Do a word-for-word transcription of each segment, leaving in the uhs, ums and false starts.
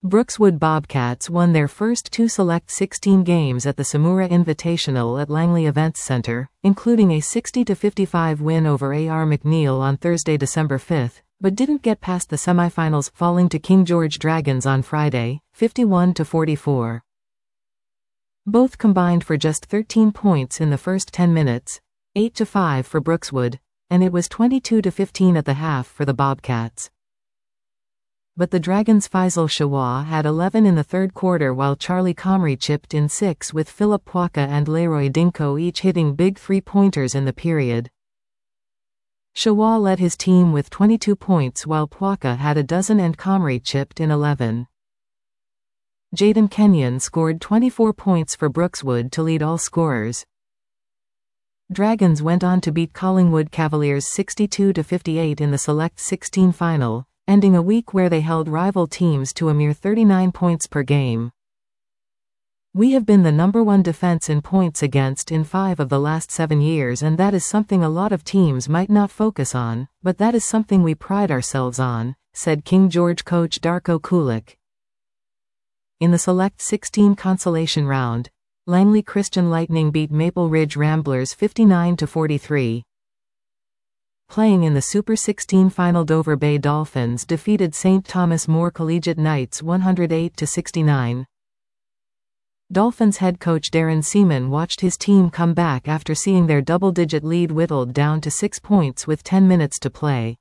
Brookswood Bobcats won their first two Select sixteen games at the Samura Invitational at Langley Events Center, including a sixty to fifty-five win over A R McNeil on Thursday, December fifth, but didn't get past the semifinals, falling to King George Dragons on Friday, fifty-one to forty-four. Both combined for just thirteen points in the first ten minutes, eight to five for Brookswood, and it was twenty-two to fifteen at the half for the Bobcats. But the Dragons' Faisal Shawah had eleven in the third quarter, while Charlie Comrie chipped in six, with Philip Pwaka and Leroy Dinko each hitting big three-pointers in the period. Shawah led his team with twenty-two points, while Pwaka had a dozen and Comrie chipped in eleven. Jaden Kenyon scored twenty-four points for Brookswood to lead all scorers. Dragons went on to beat Collingwood Cavaliers sixty-two to fifty-eight in the Select sixteen final, ending a week where they held rival teams to a mere thirty-nine points per game. "We have been the number one defense in points against in five of the last seven years, and that is something a lot of teams might not focus on, but that is something we pride ourselves on," said King George coach Darko Kulik. In the Select sixteen consolation round, Langley Christian Lightning beat Maple Ridge Ramblers fifty-nine to forty-three. Playing in the Super sixteen final, Dover Bay Dolphins defeated Saint Thomas More Collegiate Knights one hundred eight to sixty-nine. Dolphins head coach Darren Seaman watched his team come back after seeing their double-digit lead whittled down to six points with ten minutes to play.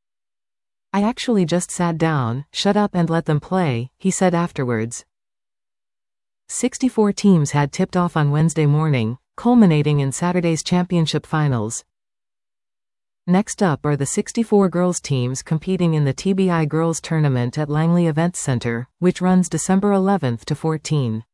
"I actually just sat down, shut up and let them play," he said afterwards. sixty-four teams had tipped off on Wednesday morning, culminating in Saturday's championship finals. Next up are the sixty-four girls teams competing in the T B I Girls Tournament at Langley Events Center, which runs December eleventh to fourteenth.